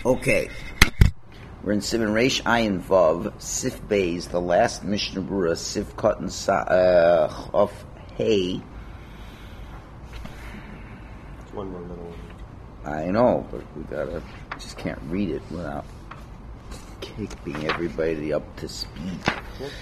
Okay. We're in Sivan Reish Ayin Vav, Sif Beis, the last Mishnah Berurah, Sif Cotton of Hay. It's one more little one. I know, but we just can't read it without keeping everybody up to speed. Yep.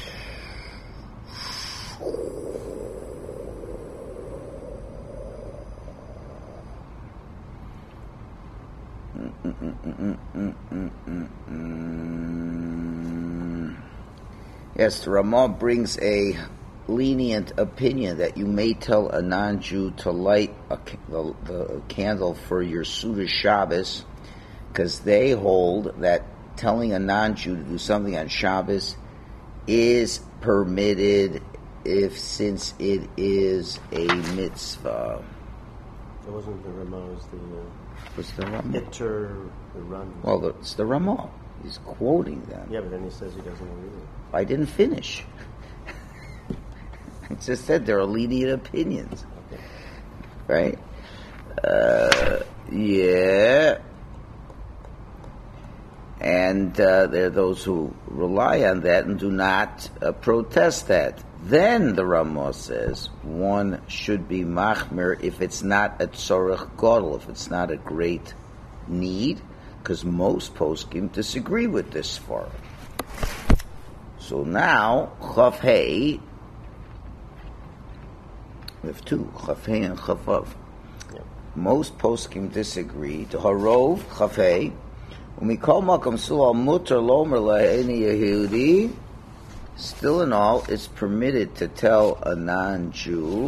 Yes, the Ramah brings a lenient opinion that you may tell a non-Jew to light the candle for your Suda Shabbos, because they hold that telling a non-Jew to do something on Shabbos is permitted since it is a mitzvah. It wasn't the Ramah, it was What's the Ramah? the Run. Well, it's the Ramah. He's quoting them. Yeah, but then he says he doesn't agree with it. I didn't finish. I just said there are lenient opinions. Okay. Right? Yeah. And there are those who rely on that and do not protest that. Then the Ramah says one should be machmir if it's not a tzorech gadol, if it's not a great need, because most poskim disagree with this far. So now, Chav Hey, we have two, Chav Hey and Chav Vav. Yep. Most poskim disagree. To Harov, Chav Hey, Umikol Makam Sulal Mutter Lomer Laheni Yehudi. Still in all, it's permitted to tell a non-Jew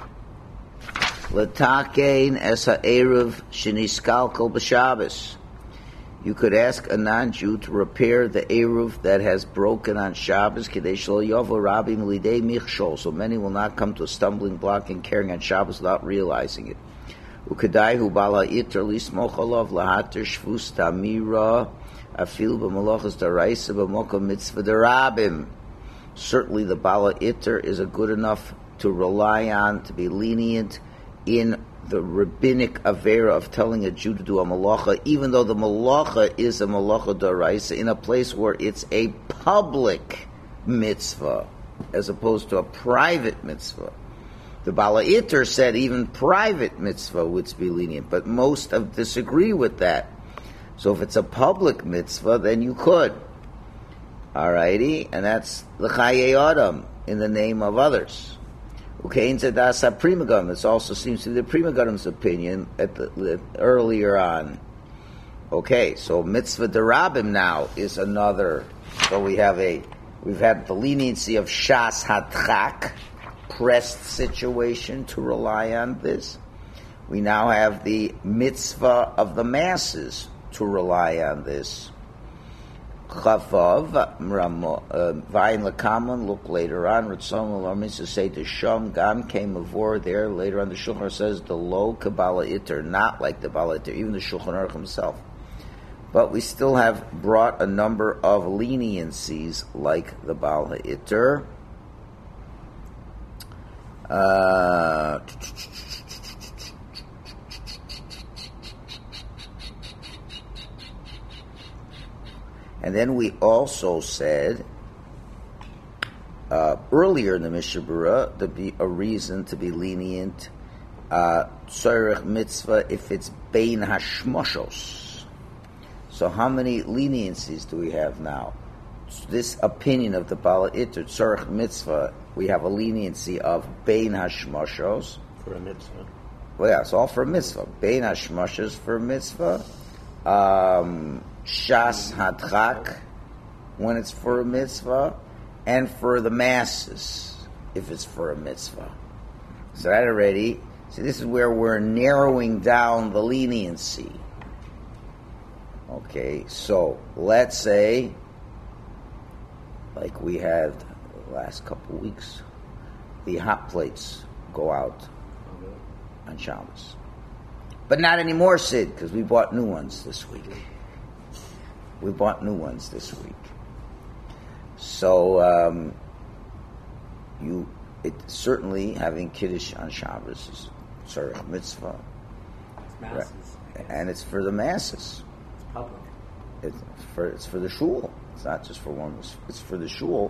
L'takein es ha'eruv sheniskalkel b'Shabbos. You could ask a non-Jew to repair the eruv that has broken on Shabbos, kedei shelo yovo rabim lidei michshol, so many will not come to a stumbling block and carrying on Shabbos without realizing it. Ukedai hu bala iter lismoch alav lahater shvus tamira afil b'malachas daraisa b'mokom mitzvah derabim. Certainly the bala iter is a good enough to rely on, to be lenient in the rabbinic avera of telling a Jew to do a malacha, even though the malacha is a malacha d'oraisa, in a place where it's a public mitzvah, as opposed to a private mitzvah. The Bala Iter said even private mitzvah would be lenient, but most disagree with that. So if it's a public mitzvah, then you could. Alrighty, and that's the Chaye Adam, in the name of others. Ukein Zedasa Primagam. This also seems to be the Primagam's opinion earlier on. Okay, so Mitzvah Derabim now is another. So we've had the leniency of Shas Hadchak, pressed situation to rely on this. We now have the Mitzvah of the masses to rely on this. Chavav, Vayin Lakaman, look later on, Ritzon Lamis to say to Shom, Gam came avor there, later on the Shulchan Aruch says the low Kabbalah Iter, not like the Bala Iter, even the Shulchan Aruch himself. But we still have brought a number of leniencies like the Bala Iter. And then we also said earlier in the Mishnah Berurah to be a reason to be lenient, tzorech mitzvah if it's bein hashmoshos. So how many leniencies do we have now? This opinion of the Bala Iter, tzorech mitzvah, we have a leniency of bein hashmoshos. For a mitzvah. Well, yeah, it's all for a mitzvah. Bein hashmoshos for a mitzvah. Shas Hadchak, when it's for a mitzvah, and for the masses, if it's for a mitzvah. So that already, see, this is where we're narrowing down the leniency. Okay, so let's say, like we had the last couple of weeks, the hot plates go out on Shabbos. But not anymore, Sid, because we bought new ones this week. We bought new ones this week. So, certainly having Kiddush on Shabbos is tzorech mitzvah. It's masses. Right. And it's for the masses. It's public. It's for the shul. It's not just for one. It's for the shul.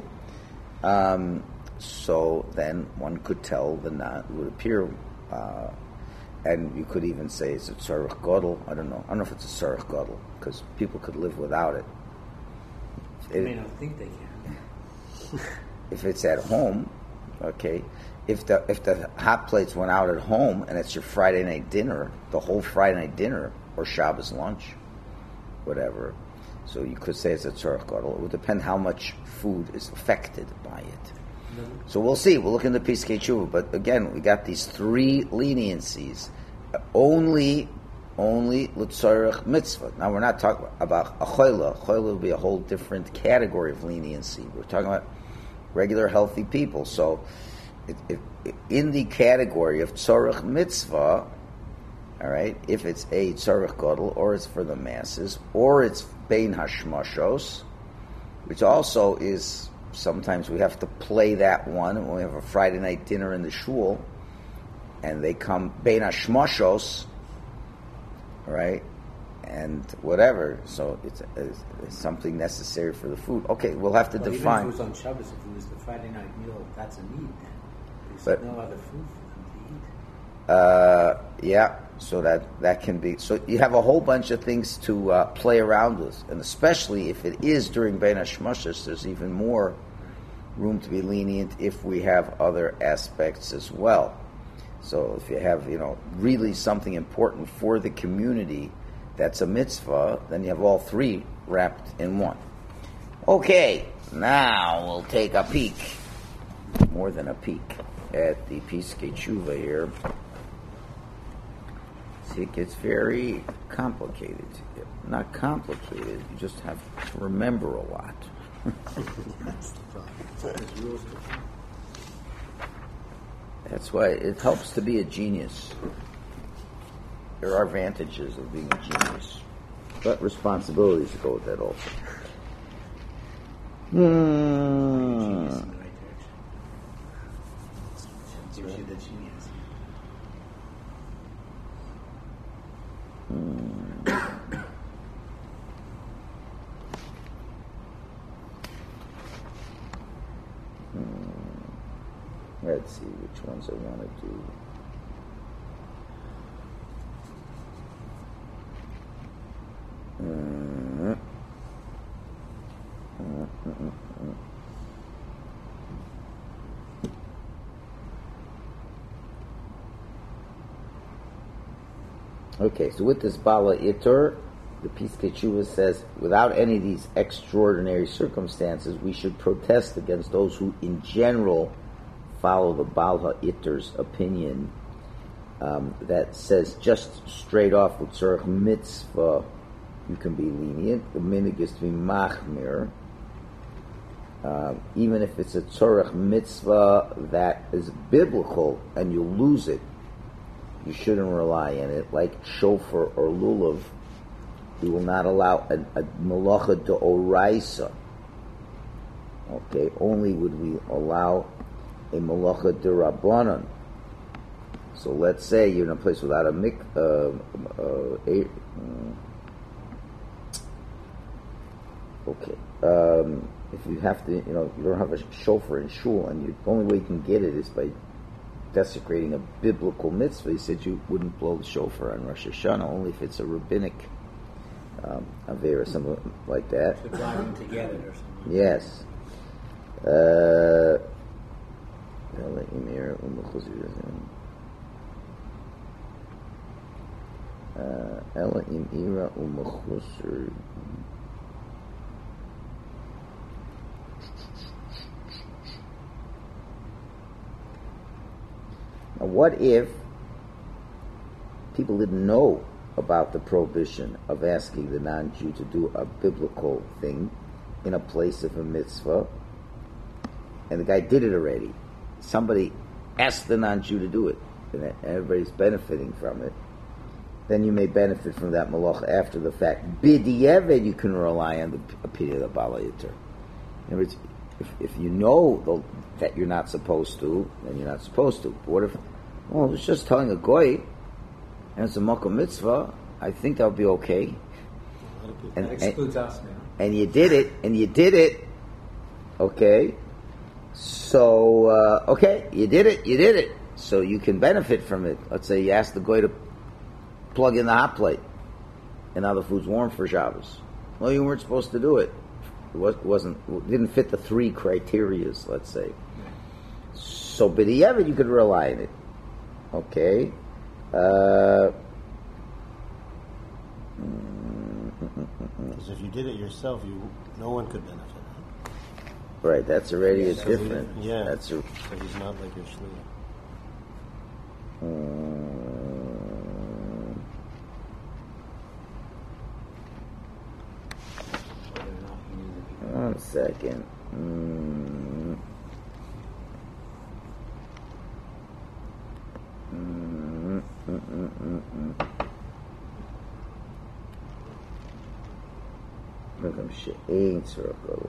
So then one could tell the non. It would appear, and you could even say it's a tzarech gadol. I don't know if it's a tzarech gadol because people could live without it. They may not think they can. If it's at home, okay. If the hot plates went out at home and it's your Friday night dinner, the whole Friday night dinner or Shabbos lunch, whatever. So you could say it's a tzarech gadol. It would depend how much food is affected by it. Mm-hmm. So we'll see. We'll look into Piskei Tshuva. But again, we got these three leniencies. Only l'tzarech mitzvah. Now we're not talking about a choila. Choila will be a whole different category of leniency. We're talking about regular healthy people. So in the category of tzarech mitzvah, all right, if it's a tzarech gadol, or it's for the masses, or it's bein hashmashos, which also is, sometimes we have to play that one when we have a Friday night dinner in the shul, and they come bein hashmashos, right, and whatever, so it's something necessary for the food. Okay, we'll have to define. Even if it was on Shabbos, if it was the Friday night meal, that's a need then. But There's no other food for them to eat. Yeah, so that can be. So you have a whole bunch of things to play around with, and especially if it is during Bein HaShmashos, there's even more room to be lenient if we have other aspects as well. So if you have, really something important for the community that's a mitzvah, then you have all three wrapped in one. Okay, now we'll take a peek, more than a peek, at the Piskei Tshuva here. See, it gets very complicated. Not complicated, you just have to remember a lot. That's the problem. There's rules to follow. That's why it helps to be a genius. There are advantages of being a genius, but responsibilities go with that also. Genius in the right direction. Gives you the genius. Let's see which ones I want to do. Okay, so with this Bala Itur, the Piskei Tshuva says, without any of these extraordinary circumstances, we should protest against those who, in general, follow the Baal HaItur's opinion that says just straight off with tzarech mitzvah, you can be lenient. The minig is to be machmir. Even if it's a tzarech mitzvah that is biblical and you lose it, you shouldn't rely on it. Like shofar or lulav, we will not allow a malacha d'oraisa. Okay, only would we allow a malacha d'rabbanan. So let's say you're in a place without a if you have to, you don't have a shofar in shul, and the only way you can get it is by desecrating a biblical mitzvah. He said you wouldn't blow the shofar on Rosh Hashanah, only if it's a rabbinic aver or something like that. To drive them together or something. Yes. Ela im ira umachusur. Now, what if people didn't know about the prohibition of asking the non-Jew to do a biblical thing in a place of a mitzvah, and the guy did it already? Somebody asked the non-Jew to do it, and everybody's benefiting from it. Then you may benefit from that malacha after the fact. B'diavad, you can rely on the opinion of the Bala Yitur. In other words, if you know that you're not supposed to, then you're not supposed to. But what if, it's just telling a goy, and it's a makom mitzvah, I think that would be okay. That And- excludes us now. and you did it, okay? So, you did it. So you can benefit from it. Let's say you asked the guy to plug in the hot plate, and now the food's warm for Shabbos. Well, you weren't supposed to do it. It didn't fit the 3 criterias, let's say. So, b'diavad, you could rely on it. Okay? Because if you did it yourself, no one could benefit. Right, that's already a So different. Yeah. That's a, So he's not like your shliach. Whether or not he knew that he one second. Look, I'm shit. Ain't circle.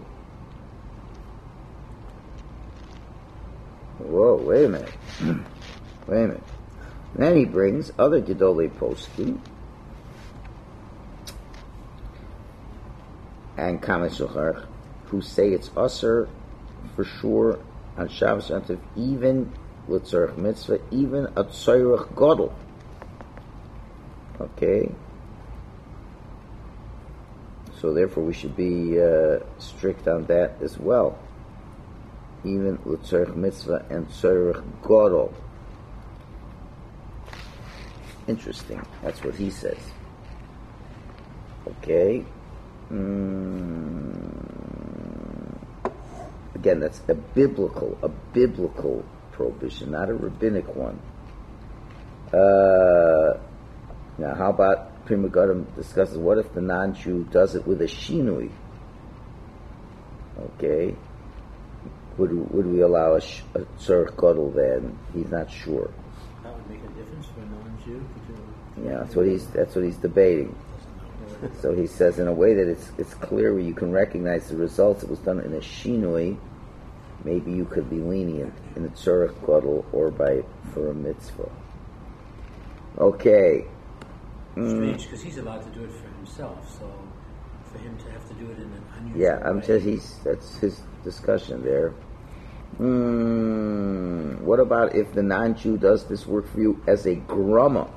Whoa, wait a minute. Wait a minute. Then he brings other Gedolei Poskim and Kamet Shulchan who say it's usher for sure on Shabbos Yantiv, even L'tzorech Mitzvah, even a Tzoyrech Godel. Okay? So therefore we should be strict on that as well. Even L'tzorech Mitzvah and Tzoyrech Godel. Interesting. That's what he says. Okay? Again, that's a biblical prohibition, not a rabbinic one. Now, how about Pri Megadim discusses what if the non-Jew does it with a shinui? Okay, would we allow a tzorech gadol then? He's not sure. That would make a difference for a non-Jew. Yeah, that's what he's debating. So he says in a way that it's clear where you can recognize the results. It was done in a shinui. Maybe you could be lenient in a tzorech gadol or for a mitzvah. Okay. Strange, because he's allowed to do it for himself. So for him to have to do it in an unusual way. That's his discussion there. What about if the non-Jew does this work for you as a grumma?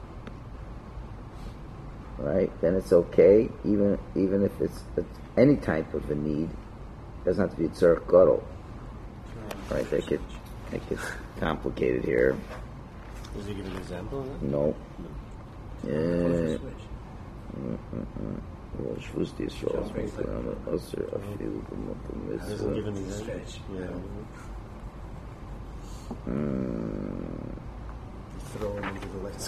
Right, then it's okay, even if it's any type of a need. It doesn't have to be a tzorech gadol. Right, that gets complicated here. Does he give an example of that? No. Flip the switch. Doesn't give an example. Stretch. Yeah. Throw him into the lights.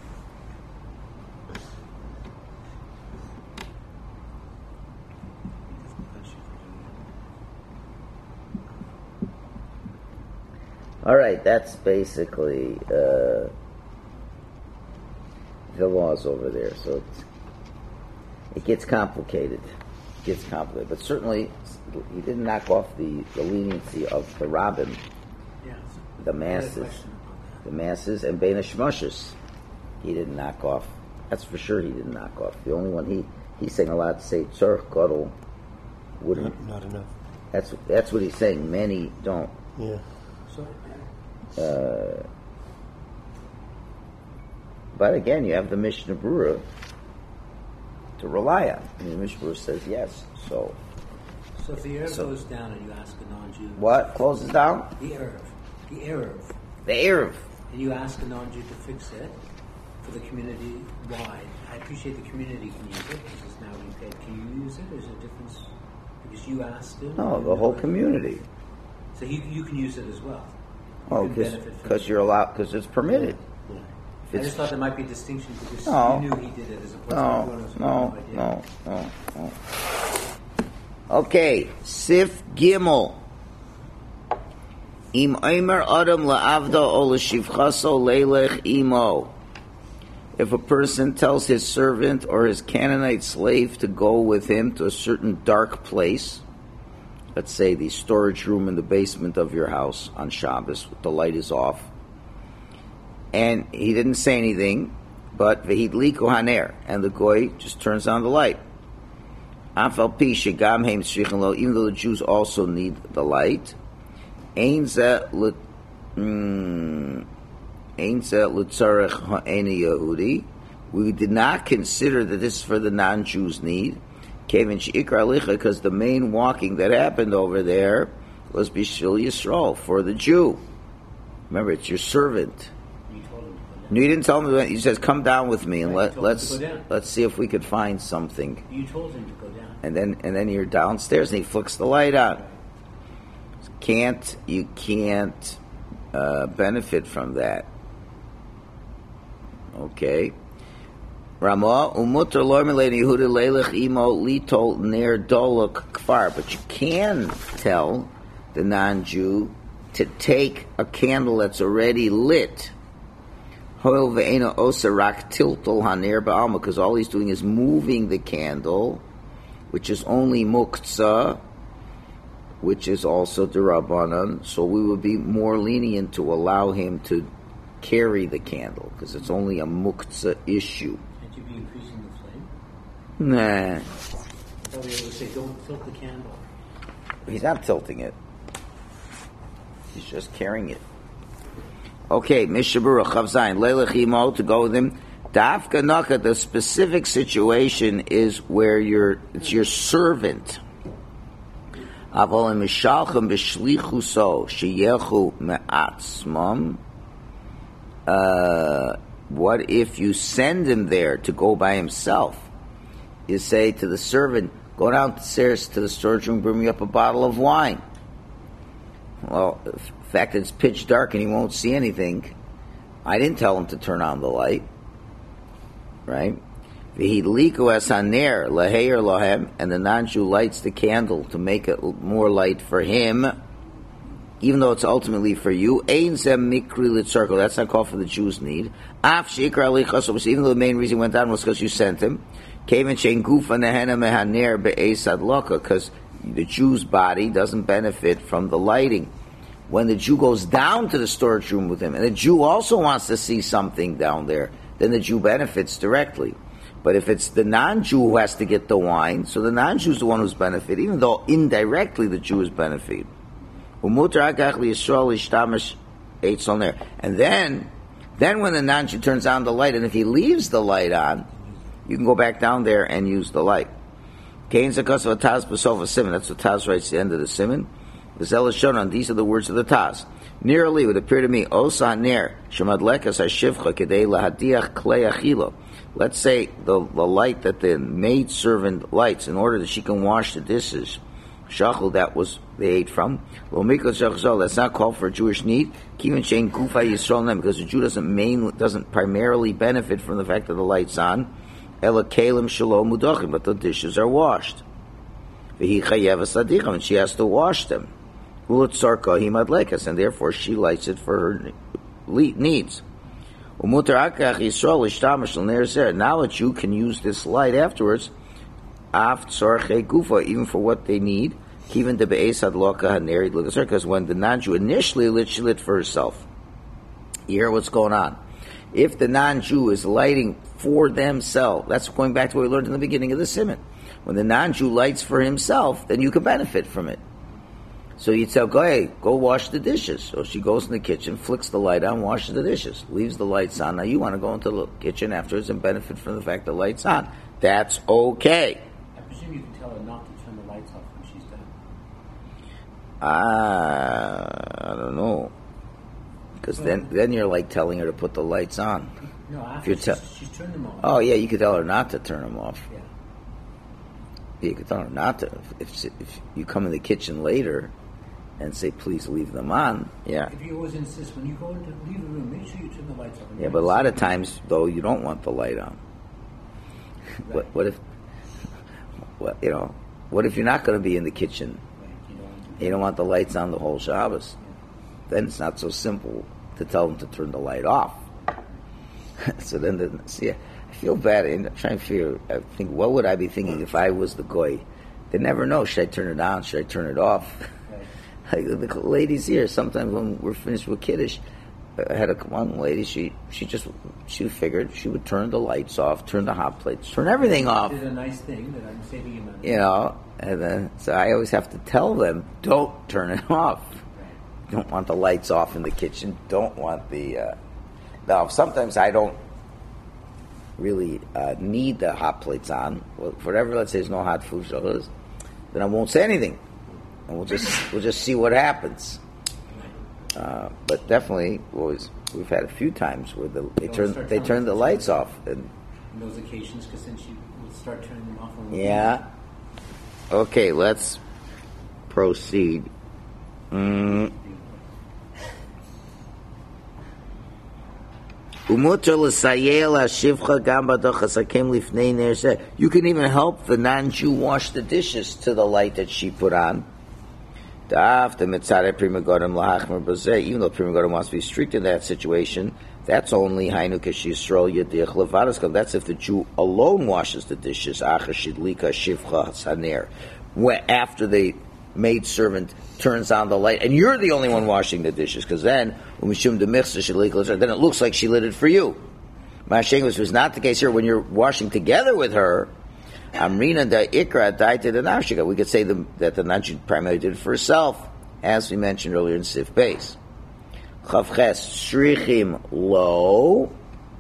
All right, that's basically the laws over there. So it gets complicated. But certainly he didn't knock off the leniency of the rabbin, Yeah. the masses, and Bein HaShmoshes. He didn't knock off. That's for sure. He didn't knock off. The only one he's saying allowed to say tzorech gadol wouldn't. Not enough. That's what he's saying. Many don't. Yeah. So, But again, you have the Mishnah Berurah to rely on. I mean, the Mishnah Berurah says yes. So if the Erev goes down and you ask a non-Jew... what closes down? The Erev. The Erev. And you ask a non-Jew to fix it for the community wide. I appreciate the community can use it because it's now repaid. Can you use it? Is there a difference? Because you asked him? No, the whole community. So you can use it as well. Oh, You can benefit from because it. you're allowed, because it's permitted. I just thought there might be a distinction because No. you knew he did it as opposed to everyone else. No. Okay, Sif Gimel. Im Omer Adam la'avda o l'shivchaso leilech imo. If a person tells his servant or his Canaanite slave to go with him to a certain dark place, let's say the storage room in the basement of your house on Shabbos, the light is off, and he didn't say anything, but v'hidliku haner, and the goy just turns on the light. Afal pi shegam heim tzrichen lo, even though the Jews also need the light. Ein ze l'tzarech ha'eni Yehudi. We did not consider that this is for the non-Jews' need. Because the main walking that happened over there was Bishvil Yisrael, for the Jew. Remember, it's your servant. You told him to go down. No, you didn't tell him. He says, "Come down with me, and Right, let's go down. see if we could find something." You told him to go down. And then you're downstairs, and he flicks the light on. You can't benefit from that. Okay. Ramah umutar lo milei Yehuda leilech imo litol ner dolok kfar, but you can tell the non-Jew to take a candle that's already lit. Hoil ve'ena osa rak tiltol haner ba'alma, because all he's doing is moving the candle, which is only muktzah, which is also derabanan. So we would be more lenient to allow him to carry the candle, because it's only a muktzah issue. Can't you be increasing the flame? Nah, I thought we would say, don't tilt the candle. he's not tilting it. He's just carrying it. Okay, Mishabura Chav Zayin Leilech Imo, to go with him. Dafka Naka, the specific situation is where it's your servant. Aval mishalchem b'shlichuso sheyechu me'atzmam. What if you send him there to go by himself? You say to the servant, "Go downstairs to the storage room, bring me up a bottle of wine." Well, the fact that it's pitch dark and he won't see anything, I didn't tell him to turn on the light, right? V'hidliku es haner laheir lahem, and the non-Jew lights the candle to make it more light for him, even though it's ultimately for you. Ein zem mikri litzarko, that's not called for the Jews' need. Af sheikra alichasos, even though the main reason he went down was because you sent him. Keven shein gufa nehena mehaner be'esad loka, because the Jew's body doesn't benefit from the lighting. When the Jew goes down to the storage room with him, and the Jew also wants to see something down there, then the Jew benefits directly. But if it's the non-Jew who has to get the wine, so the non-Jew is the one who's benefited, even though indirectly the Jew is benefited. And then when the non-Jew turns on the light, and if he leaves the light on, you can go back down there and use the light. That's what Taz writes at the end of the Siman. These are the words of the Taz. Nearly, it would appear to me, let's say the light that the maidservant lights in order that she can wash the dishes, shachal, that was they ate from. That's not called for a Jewish need. Because the Jew doesn't primarily benefit from the fact that the light's on. But the dishes are washed. And she has to wash them. And therefore she lights it for her needs. Now that you can use this light afterwards, even for what they need, because when the non-Jew initially lit, she lit for herself. You hear what's going on. If the non-Jew is lighting for themselves, that's going back to what we learned in the beginning of the Siman. When the non-Jew lights for himself, then you can benefit from it. So you tell, go wash the dishes. So she goes in the kitchen, flicks the light on, washes the dishes, leaves the lights on. Now you want to go into the kitchen afterwards and benefit from the fact the light's on. That's okay. I presume you can tell her not to turn the lights off when she's done. I don't know. Because then you're like telling her to put the lights on. No, after she's turned them on. Oh, yeah, you could tell her not to turn them off. Yeah. You could tell her not to. If you come in the kitchen later and say, please leave them on, yeah. If you always insist, when you go to leave the room, make sure you turn the lights off. Yeah, but a lot of times, though, you don't want the light on. Right. What if you're not going to be in the kitchen? Right. You don't want the lights on the whole Shabbos. Yeah. Then it's not so simple to tell them to turn the light off. So then, I feel bad. I'm trying to think, what would I be thinking if I was the goy? They never know. Should I turn it on? Should I turn it off? Right. Like the ladies here, sometimes when we're finished with Kiddush, I had one lady. She figured she would turn the lights off, turn the hot plates, turn everything off. Did a nice thing that I'm saving you money. You know, and then so I always have to tell them, don't turn it off. Don't want the lights off in the kitchen. Don't want the. Now, sometimes I don't really need the hot plates on. Well, whatever, let's say there's no hot food, then I won't say anything, and we'll just see what happens. But definitely, we've had a few times where they turn the lights off, and on those occasions, because then she will start turning them off. Yeah. Okay, let's proceed. You can even help the non-Jew wash the dishes to the light that she put on. Even though Prima Godim wants to be strict in that situation, that's only Hainu Keshiyisrael Yedich Levadaskam. That's if the Jew alone washes the dishes. After the maidservant turns on the light, and you're the only one washing the dishes, because then it looks like she lit it for you. Mashing was not the case here. When you're washing together with her, Amrina da Ikra daita da Nashika. We could say that the non-Jew primarily did it for herself, as we mentioned earlier in Sif Beis. Chavches Shrichim Lo.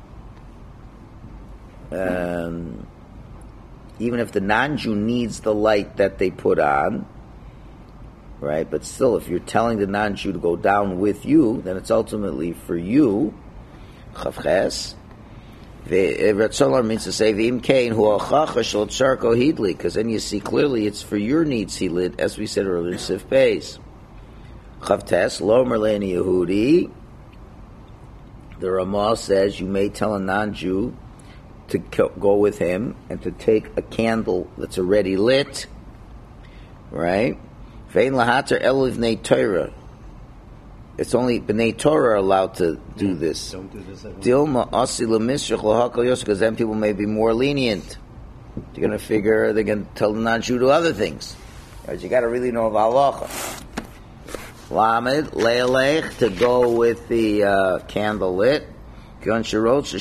Even if the non-Jew needs the light that they put on, right? But still, if you're telling the non-Jew to go down with you, then it's ultimately for you. Chavches. Ratzolar means to say v'im kain hu achacha shel tzarko hidli, because then you see clearly it's for your needs he lit, as we said earlier in Sif Beis. Chavtes lo merleni Yehudi. The Ramah says you may tell a non-Jew to go with him and to take a candle that's already lit, right? Vein lahater elu v'nei Torah. It's only B'nai Torah are allowed to do this. Don't do this. Dilma asi l'misrach l'hakol yosef, because then people may be more lenient. They're going to figure they're going to tell the non-Jew to other things. Because you got to really know halacha. Lamed le'alech, to go with the candle lit. You want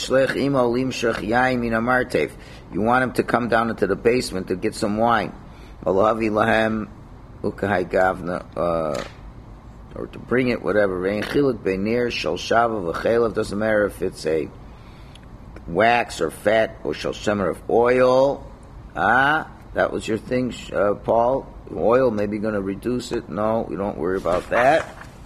him to come down into the basement to get some wine. Or to bring it, whatever. Doesn't matter if it's a wax or fat or shalshemer of oil. That was your thing, Paul. Oil maybe going to reduce it. No, we don't worry about that.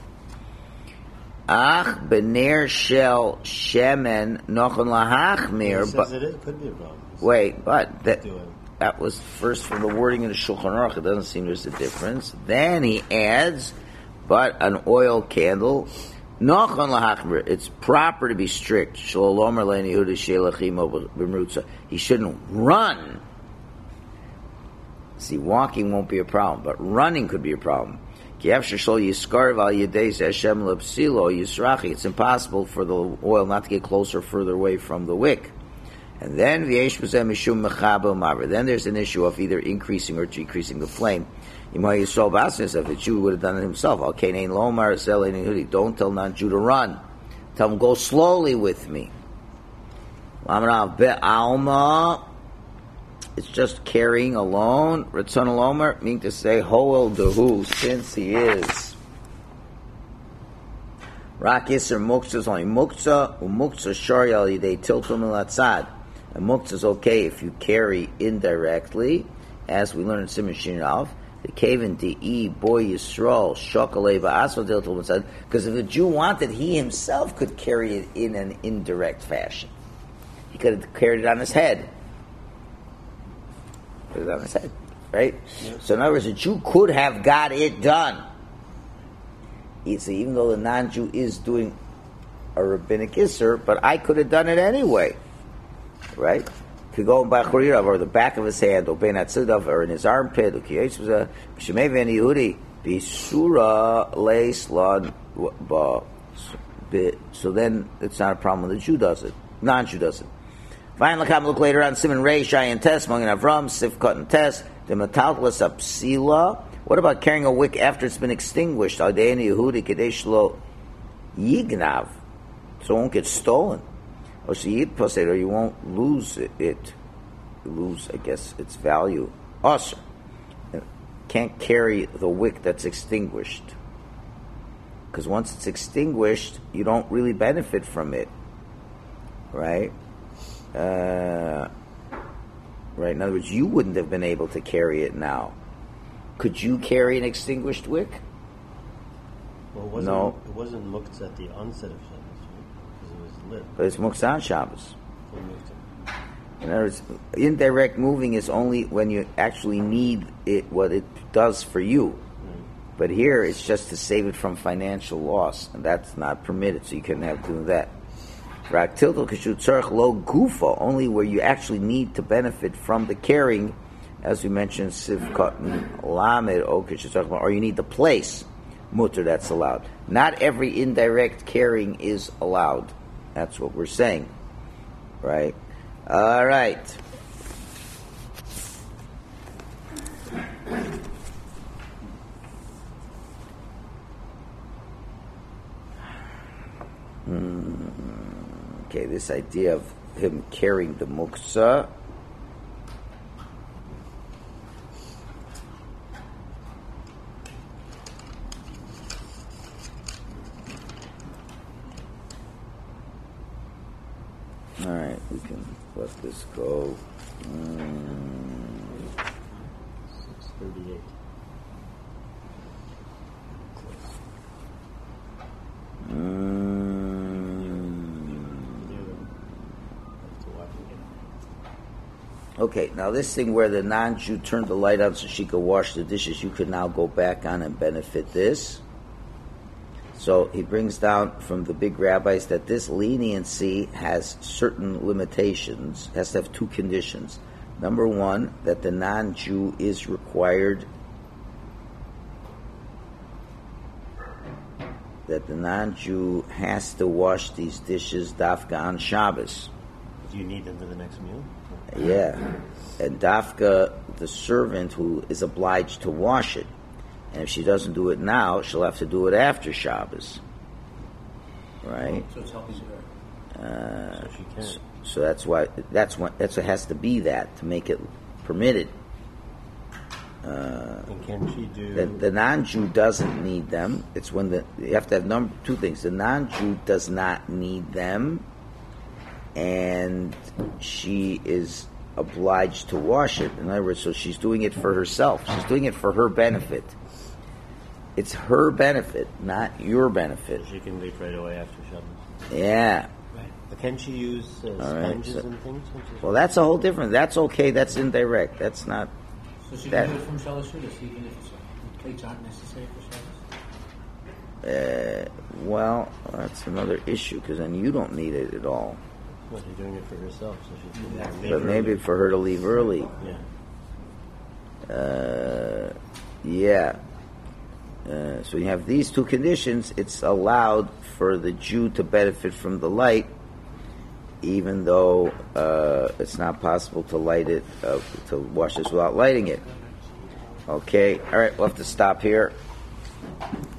Bener shel shemen nochon lahachmir. But it could be a problem. Wait, but that was first from the wording in the Shulchan Aruch. It doesn't seem there's a difference. Then he adds, but an oil candle, nochon lahachmir. It's proper to be strict. Shalom le'ni Yehuda she'elachimo b'mrutza. He shouldn't run. See, walking won't be a problem, but running could be a problem. It's impossible for the oil not to get closer or further away from the wick. And then then there's an issue of either increasing or decreasing the flame. If the Jew would have done it himself, don't tell non-Jew to run. Tell him, go slowly with me. It's just carrying alone. Ratzon Alomer, meaning to say, Hoel Dehu, since he is. Rakis or Muktzah is only Muktzah, Muktzah Sharial Yidei Tiltum Elatzad. And Muktzah is okay if you carry indirectly, as we learn in Simon Shinrav, the Kaven Di'i, Boy Yisrael, Shokalei Ba'asva Tiltum Elatzad, because if the Jew wanted, he himself could carry it in an indirect fashion. He could have carried it on his head. Put it on his head, right? Yep. So in other words, a Jew could have got it done. Even though the non-Jew is doing a rabbinic isser, but I could have done it anyway, right? Could go in Bachurirav, or the back of his hand, or Ben Atzidav, or in his armpit, B'Shemei V'en Yehudi, B'Sura Le'Slon. So then it's not a problem when the Jew does it, non-Jew does it. Finally, look later on, Simon Rei, Shai, and Tes, Mong and Avram, Sifkot and Tes, the Metaltlas Apsila. What about carrying a wick after it's been extinguished? Aldein Yehudi Kadesh Lo Yignav. so it won't get stolen. Or you won't lose it. Lose, I guess, its value. Also, can't carry the wick that's extinguished. Because once it's extinguished, you don't really benefit from it. Right? Right. In other words, you wouldn't have been able to carry it now. Could you carry an extinguished wick? Well, it wasn't muktzah at the onset of Shabbos, right? Because it was lit. But it's muktzah on Shabbos. Full muktzah. In other words, indirect moving is only when you actually need it, what it does for you. Right. But here, it's just to save it from financial loss, and that's not permitted, so you couldn't have doing that. Only where you actually need to benefit from the carrying, as we mentioned, sivkot lamed, or you need the place, mutter, that's allowed. Not every indirect carrying is allowed. That's what we're saying. Right? All right. Okay, this idea of him carrying the muktzah. All right, we can let this go. 6:38. Okay, now this thing where the non-Jew turned the light on so she could wash the dishes, you could now go back on and benefit this. So he brings down from the big rabbis that this leniency has certain limitations, has to have two conditions. Number one, that the non-Jew is required, that the non-Jew has to wash these dishes dafka on Shabbos. Do you need them for the next meal? Yeah, and dafka, the servant who is obliged to wash it. And if she doesn't do it now, she'll have to do it after Shabbos. Right? So it's helping her. So she can. So that's what has to be that to make it permitted. And can she do... The non-Jew doesn't need them. It's when you have to have two things. The non-Jew does not need them, and she is obliged to wash it. In other words, so she's doing it for herself. She's doing it for her benefit. It's her benefit, not your benefit. She can leave right away after Shabbos. Yeah. Right. But can she use sponges and things? Well, that's a whole different. That's okay. That's indirect. That's not. So she can do it from Shalosh even if plates aren't necessary for Shabbos? Well, that's another issue because then you don't need it at all. Well, she's doing it for herself, so she can leave But maybe for her to leave early. Yeah. Yeah. So you have these two conditions. It's allowed for the Jew to benefit from the light, even though it's not possible to light it, to wash this without lighting it. Okay, all right, we'll have to stop here.